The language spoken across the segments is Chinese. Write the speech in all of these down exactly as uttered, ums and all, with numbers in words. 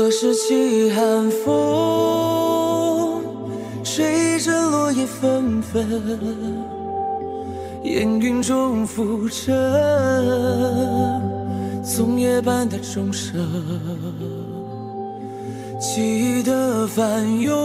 何时起寒风，吹着落叶纷纷，烟云中浮沉，粽叶般的钟声，记忆的翻涌。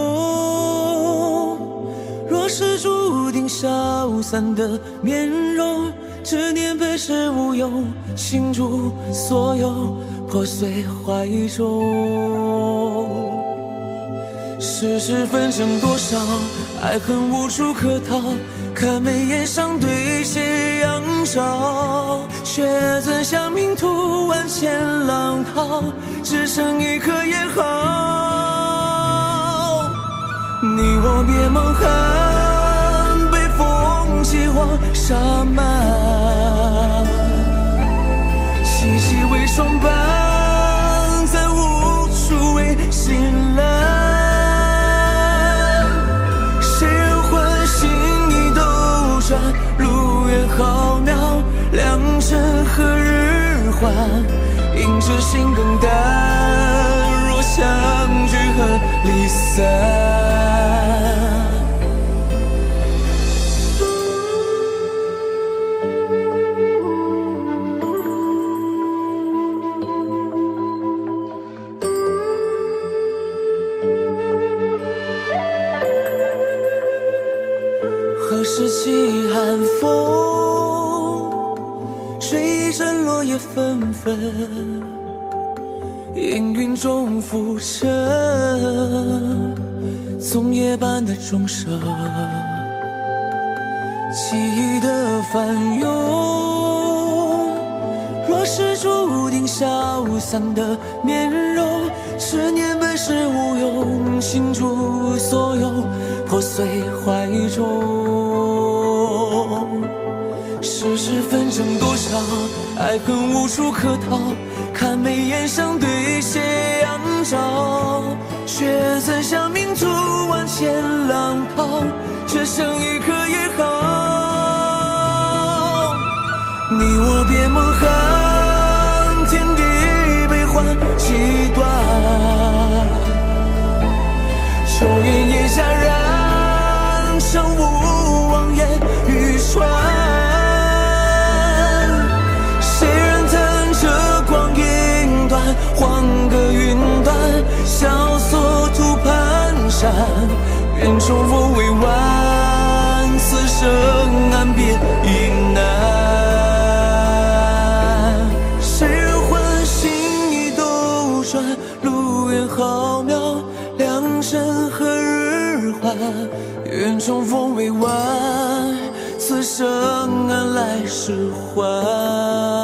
若是注定消散的面容，执念本是无用，倾注所有破碎怀中。世事纷争多少，爱恨无处可逃，看眉眼上对斜阳照，却怎想命途万千浪涛，只剩一颗也好。你我别梦寒，被风起黄沙漫，细细为霜斑，再无处为心蓝。谁人唤醒你斗转，路远浩渺，良辰何日还？应知心更淡，若相聚何离散？何时起寒风，吹阵落叶纷纷，烟云中浮沉，粽叶般的钟声，记忆的翻涌。若是注定消散的面容，执念本是无用，倾注所有破碎怀中。世事纷争多少，爱恨无处可逃，看眉眼上对斜阳照，却怎想命途万千浪涛，只剩一颗也好。你我别梦寒，天地悲欢几段，秋云烟下染成无望烟雨川。谁人弹着光阴断，换个云端，萧索图蹒跚，愿重逢未晚，此生安别亦难。谁人唤醒你斗转，路远浩渺，良辰何日还？愿重逢未晚，此生安来世还。